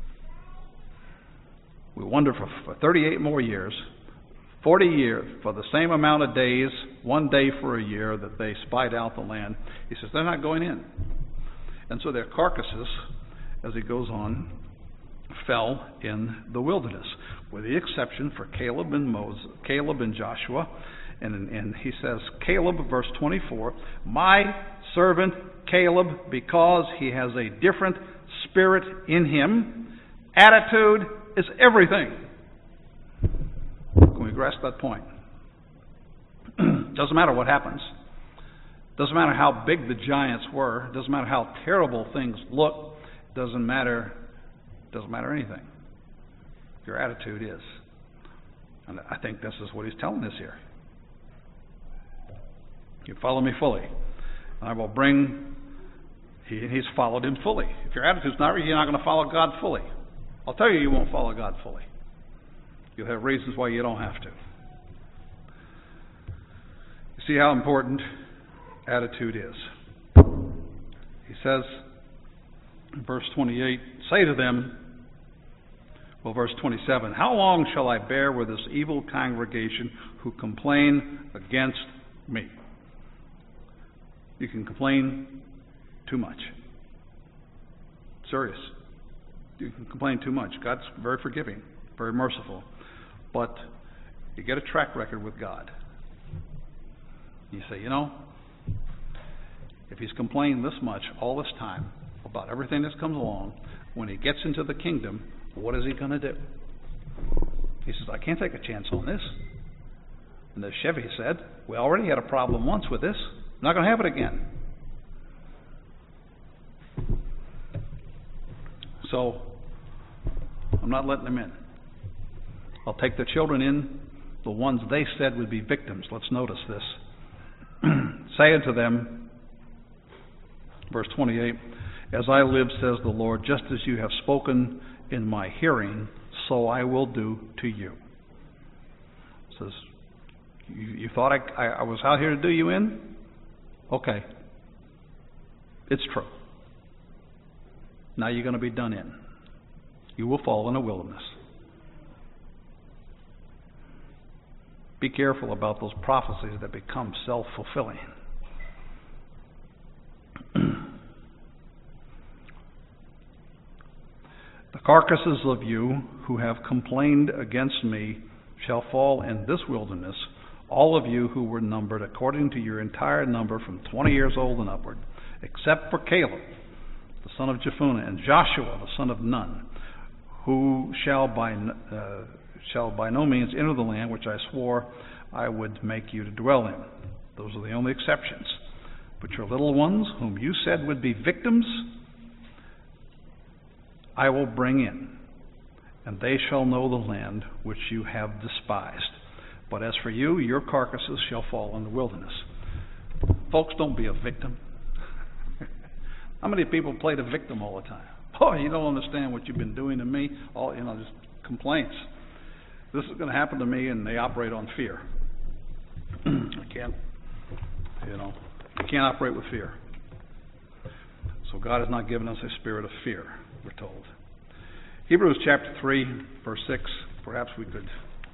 We wander for 38 more years, 40 years, for the same amount of days, 1 day for a year that they spied out the land. He says, they're not going in. And so their carcasses, as he goes on, fell in the wilderness, with the exception for Caleb and Joshua. And he says, Caleb, verse 24, my servant Caleb, because he has a different spirit in him. Attitude is everything. Can we grasp that point? Doesn't matter what happens. Doesn't matter how big the giants were. Doesn't matter how terrible things look. Doesn't matter anything. Your attitude is. And I think this is what he's telling us here. You follow me fully, and I will bring. He's followed him fully. If your attitude's not right, you're not going to follow God fully. I'll tell you, you won't follow God fully. You'll have reasons why you don't have to. You see how important attitude is. He says, in verse 28, say to them, well, verse 27, how long shall I bear with this evil congregation who complain against me? You can complain too much. Serious. You can complain too much. God's very forgiving, very merciful. But you get a track record with God. You say, you know, if he's complained this much all this time about everything that comes along, when he gets into the kingdom, what is he going to do? He says, I can't take a chance on this. And as Chevy said, we already had a problem once with this. I'm not going to have it again. So, I'm not letting them in. I'll take the children in, the ones they said would be victims. Let's notice this. Say unto them, verse 28, as I live, says the Lord, just as you have spoken in my hearing, so I will do to you. It says, you thought I was out here to do you in? Okay. It's true. Now you're going to be done in. You will fall in a wilderness. Be careful about those prophecies that become self-fulfilling. The carcasses of you who have complained against me shall fall in this wilderness, all of you who were numbered according to your entire number from 20 years old and upward, except for Caleb, the son of Jephunneh, and Joshua, the son of Nun, who shall by no means enter the land which I swore I would make you to dwell in. Those are the only exceptions. But your little ones, whom you said would be victims, I will bring in, and they shall know the land which you have despised. But as for you, your carcasses shall fall in the wilderness. Folks, don't be a victim. How many people play the victim all the time? Oh, you don't understand what you've been doing to me. All just complaints. This is going to happen to me, and they operate on fear. I can't operate with fear. So God has not given us a spirit of fear, we're told. Hebrews chapter 3, verse 6. Perhaps we could,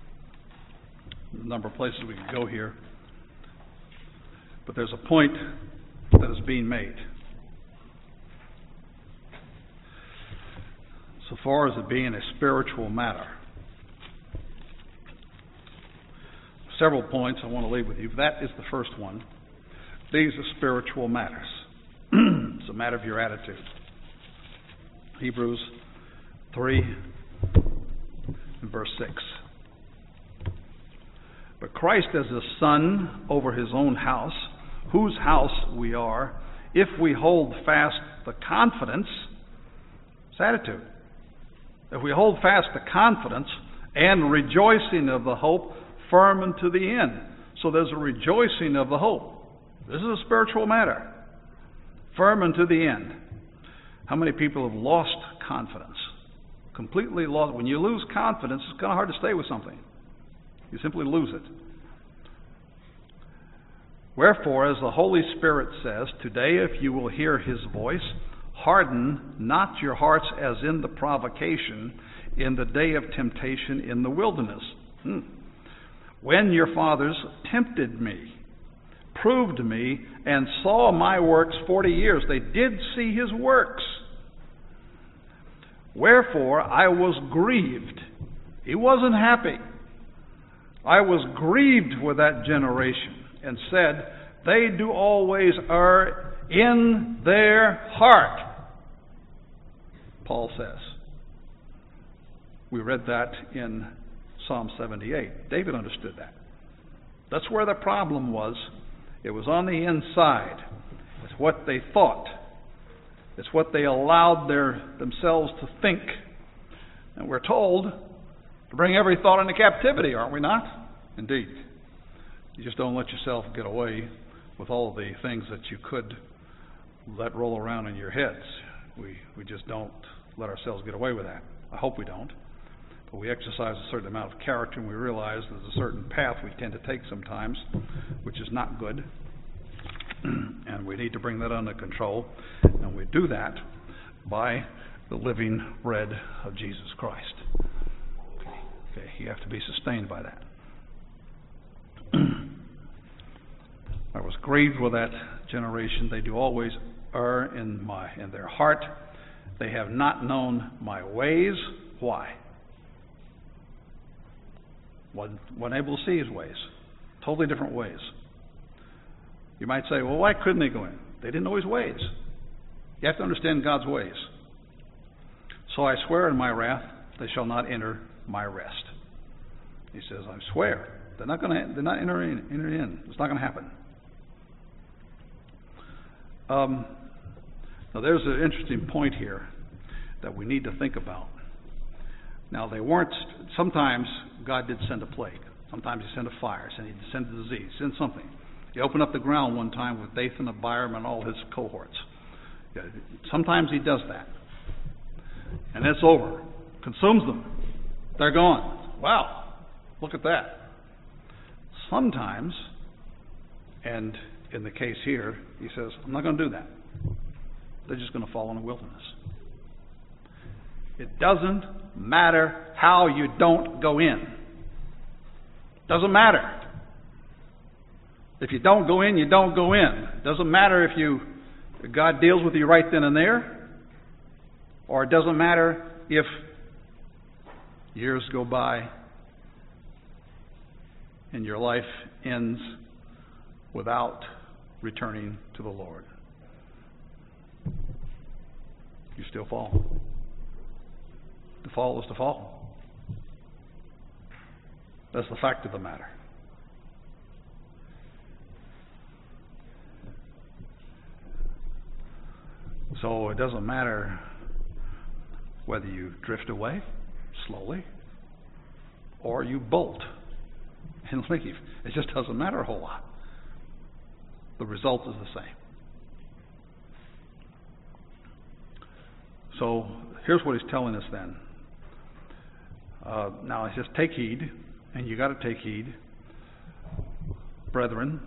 a number of places we could go here. But there's a point that is being made. So far as it being a spiritual matter. Several points I want to leave with you. That is the first one. These are spiritual matters. It's a matter of your attitude. Hebrews 3 and verse 6. But Christ as a son over his own house, whose house we are, if we hold fast the confidence, it's attitude. If we hold fast the confidence and rejoicing of the hope firm unto the end. So there's a rejoicing of the hope. This is a spiritual matter. Firm unto the end. How many people have lost confidence? Completely lost. When you lose confidence, it's kind of hard to stay with something. You simply lose it. Wherefore, as the Holy Spirit says, today if you will hear his voice, harden not your hearts as in the provocation in the day of temptation in the wilderness. When your fathers tempted me, proved me, and saw my works 40 years. They did see his works. Wherefore I was grieved. He wasn't happy. I was grieved with that generation, and said, they do always err in their heart. Paul says. We read that in Psalm 78. David understood that. That's where the problem was. It was on the inside. It's what they thought. It's what they allowed themselves to think. And we're told to bring every thought into captivity, aren't we not? Indeed. You just don't let yourself get away with all the things that you could let roll around in your heads. We just don't let ourselves get away with that. I hope we don't. But we exercise a certain amount of character, and we realize there's a certain path we tend to take sometimes, which is not good. And we need to bring that under control. And we do that by the living bread of Jesus Christ. Okay, you have to be sustained by that. I was grieved with that generation. They do always err in their heart. They have not known my ways. Why? Wasn't able to see his ways. Totally different ways. You might say, well, why couldn't they go in? They didn't know his ways. You have to understand God's ways. So I swear in my wrath, they shall not enter my rest. He says, I swear. They're not enter in. It's not going to happen. Now there's an interesting point here that we need to think about. Now sometimes God did send a plague. Sometimes he sent a fire. He sent a disease. He sent something. He opened up the ground one time with Dathan, Abiram, and all his cohorts. Sometimes he does that. And it's over. Consumes them. They're gone. Wow. Look at that. Sometimes, and in the case here, he says, I'm not going to do that. They're just going to fall in the wilderness. It doesn't matter how you don't go in. Doesn't matter. If you don't go in, you don't go in. Doesn't matter if God deals with you right then and there, or it doesn't matter if years go by and your life ends without returning to the Lord. You still fall. To fall is to fall. That's the fact of the matter. So it doesn't matter whether you drift away slowly or you bolt and leave. It just doesn't matter a whole lot. The result is the same. So here's what he's telling us then. Now he says, take heed, and you got to take heed, brethren.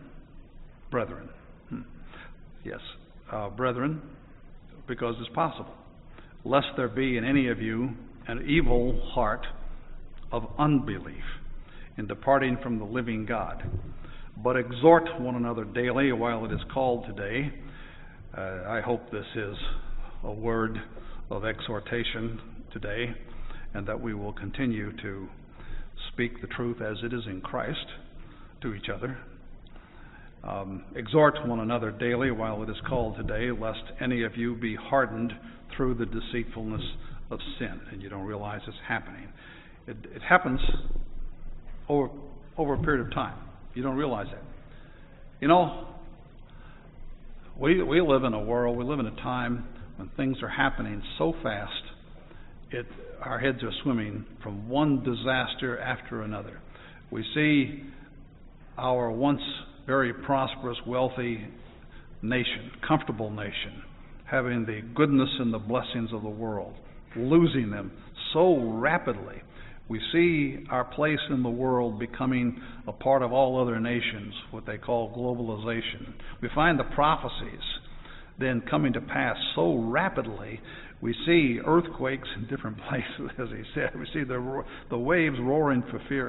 Yes, brethren, because it's possible, lest there be in any of you an evil heart of unbelief in departing from the living God. But exhort one another daily while it is called today. I hope this is a word of exhortation today, and that we will continue to speak the truth as it is in Christ to each other. Exhort one another daily while it is called today, lest any of you be hardened through the deceitfulness of sin. And you don't realize it's happening. It happens over a period of time. You don't realize that. You know, we live in a world, we live in a time when things are happening so fast, our heads are swimming from one disaster after another. We see our once very prosperous, wealthy nation, comfortable nation, having the goodness and the blessings of the world, losing them so rapidly. We see our place in the world becoming a part of all other nations, what they call globalization. We find the prophecies then coming to pass so rapidly. We see earthquakes in different places, as he said. We see the waves roaring for fear,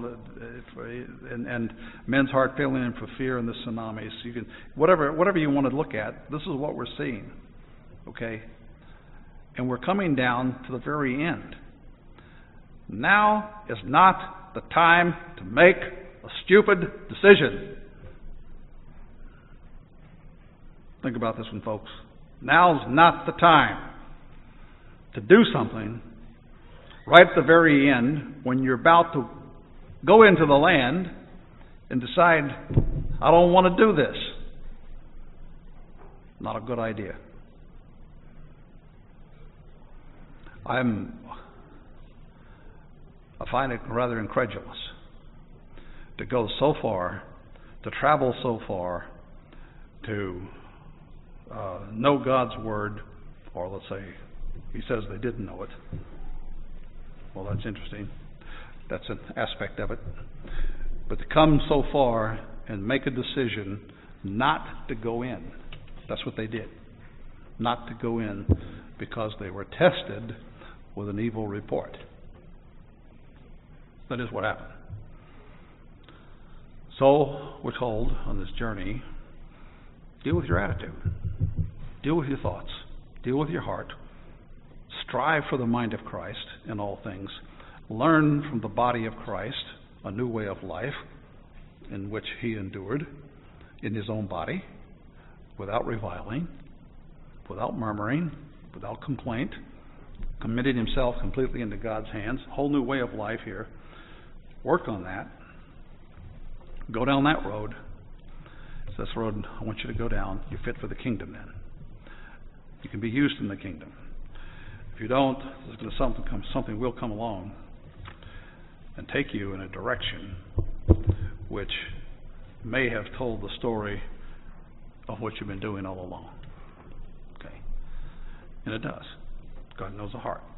and men's heart failing them for fear, and the tsunamis. You can whatever you want to look at. This is what we're seeing, okay? And we're coming down to the very end. Now is not the time to make a stupid decision. Think about this one, folks. Now's not the time to do something right at the very end when you're about to go into the land and decide, I don't want to do this. Not a good idea. I find it rather incredulous to go so far, to travel so far, to know God's Word, or let's say, he says they didn't know it. Well, that's interesting. That's an aspect of it. But to come so far and make a decision not to go in. That's what they did. Not to go in because they were tested with an evil report. That is what happened. So we're told on this journey, deal with your attitude. Deal with your thoughts. Deal with your heart. Strive for the mind of Christ in all things. Learn from the body of Christ a new way of life in which he endured in his own body, without reviling, without murmuring, without complaint, committing himself completely into God's hands. A whole new way of life here. Work on that. Go down that road. It's this road I want you to go down. You're fit for the kingdom then. You can be used in the kingdom. If you don't, there's going to something will come along and take you in a direction which may have told the story of what you've been doing all along. Okay. And it does. God knows the heart.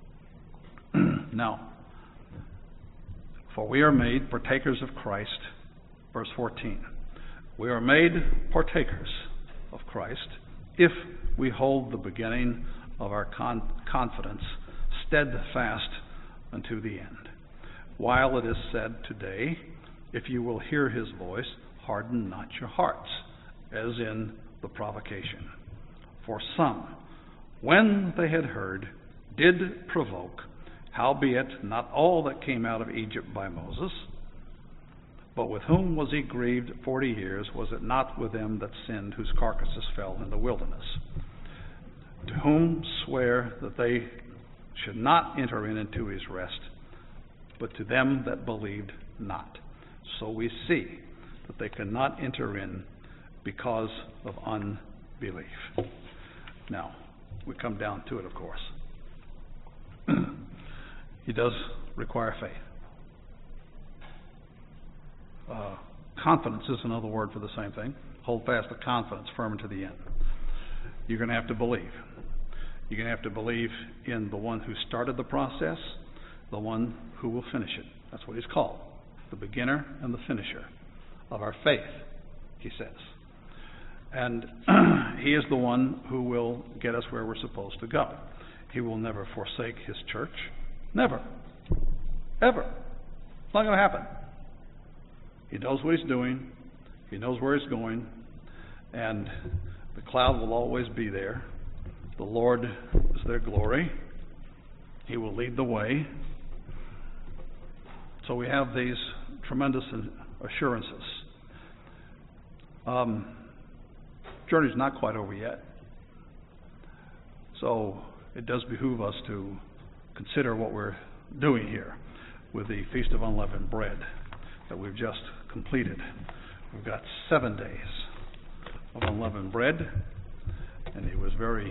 Now, for we are made partakers of Christ, verse 14. We are made partakers of Christ if we hold the beginning of our confidence steadfast unto the end. While it is said today, if you will hear his voice, harden not your hearts, as in the provocation. For some, when they had heard, did provoke, howbeit not all that came out of Egypt by Moses. But with whom was he grieved 40 years? Was it not with them that sinned, whose carcasses fell in the wilderness? To whom swear that they should not enter in into his rest, but to them that believed not. So we see that they cannot enter in because of unbelief. Now, we come down to it, of course. He does require faith. Confidence is another word for the same thing. Hold fast the confidence, firm to the end. You're going to have to believe. You're going to have to believe in the one who started the process, the one who will finish it. That's what he's called, the beginner and the finisher of our faith, he says. And he is the one who will get us where we're supposed to go. He will never forsake his church. Never. Ever. It's not going to happen. He knows what he's doing. He knows where he's going. And the cloud will always be there. The Lord is their glory. He will lead the way. So we have these tremendous assurances. Journey's not quite over yet. So it does behoove us to consider what we're doing here with the Feast of Unleavened Bread that we've just completed. We've got 7 days of unleavened bread, and he was very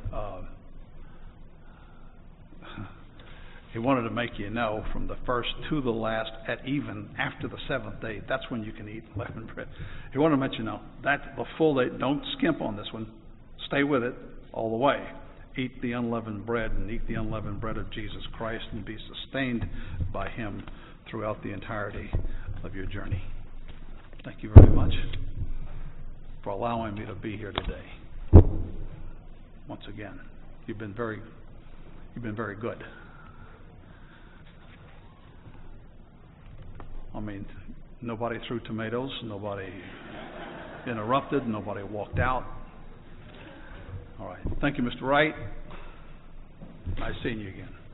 he wanted to make you know from the first to the last, at even after the 7th day, that's when you can eat unleavened bread. He wanted to let you know that the full day, don't skimp on this one. Stay with it all the way. Eat the unleavened bread and eat the unleavened bread of Jesus Christ and be sustained by him throughout the entirety of your journey. Thank you very much for allowing me to be here today. Once again, you've been very good. I mean, nobody threw tomatoes, nobody interrupted, nobody walked out. All right. Thank you, Mr. Wright. Nice seeing you again.